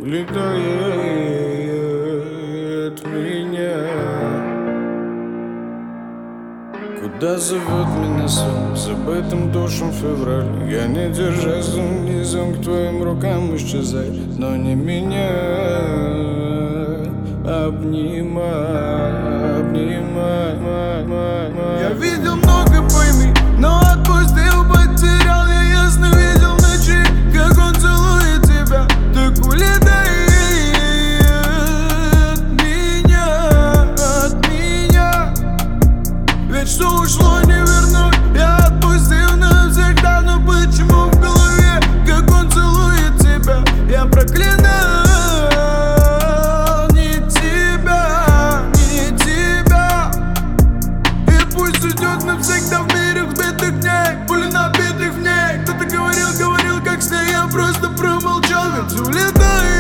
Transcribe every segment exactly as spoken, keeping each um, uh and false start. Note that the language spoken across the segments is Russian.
улетает меня. Куда зовет меня сон, забытым душем февраль. Я не держась низом к твоим рукам исчезай, но не меня. Обнимай, обнимай, я видел много, пойми, но отпустил, потерял. Я ясно видел в ночи, как он целует тебя. Так улетай от меня, от меня. Ведь что ушло не вернуть, я отпустил навсегда. Но почему в голове, как он целует тебя, я проклинаю не тебя, не тебя. И пусть уйдет навсегда в мире взбитых дней, пули набитых в ней. Кто-то говорил, говорил, как с ней, я просто промолчал. Ведь улетай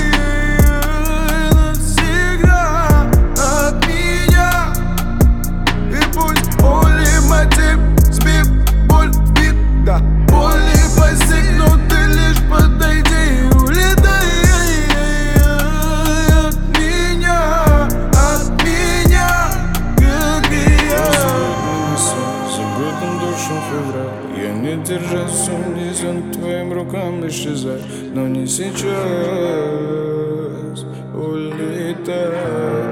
навсегда от меня. И пусть боли мотив сбит, боль вбит, да, боли постиг, но ты лишь подойди и улетай от меня, от меня, как и я. Забытым душем февраль. Я не держась, унизен к твоим рукам исчезать, но не сейчас. Улетай.